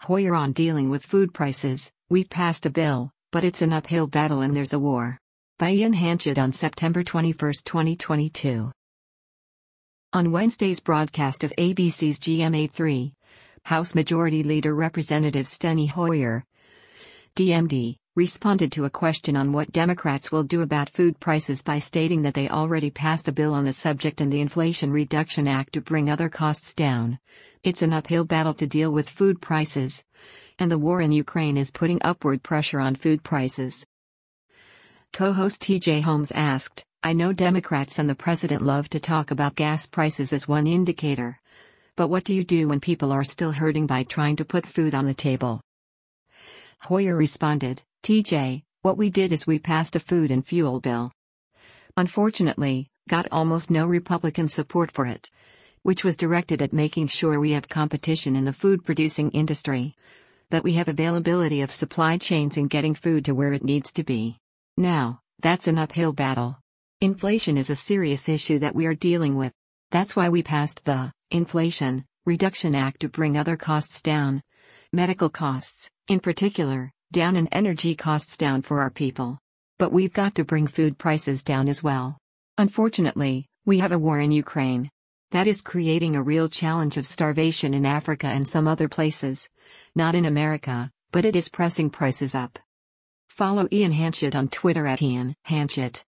Hoyer on dealing with food prices. We passed a bill, but it's an uphill battle and there's a war. By Ian Hanchett on September 21, 2022. On Wednesday's broadcast of ABC's GMA3, House Majority Leader Representative Steny Hoyer, DMD, responded to a question on what Democrats will do about food prices by stating that they already passed a bill on the subject and the Inflation Reduction Act to bring other costs down. It's an uphill battle to deal with food prices, and the war in Ukraine is putting upward pressure on food prices. Co-host TJ Holmes asked, I know Democrats and the president love to talk about gas prices as one indicator. But what do you do when people are still hurting by trying to put food on the table? Hoyer responded, TJ, what we did is we passed a food and fuel bill. Unfortunately, got almost no Republican support for it, which was directed at making sure we have competition in the food-producing industry, that we have availability of supply chains and getting food to where it needs to be. Now, that's an uphill battle. Inflation is a serious issue that we are dealing with. That's why we passed the Inflation Reduction Act to bring other costs down. Medical costs, in particular, down, and energy costs down for our people. But we've got to bring food prices down as well. Unfortunately, we have a war in Ukraine. That is creating a real challenge of starvation in Africa and some other places. Not in America, but it is pressing prices up. Follow Ian Hanchett on Twitter at Ian Hanchett.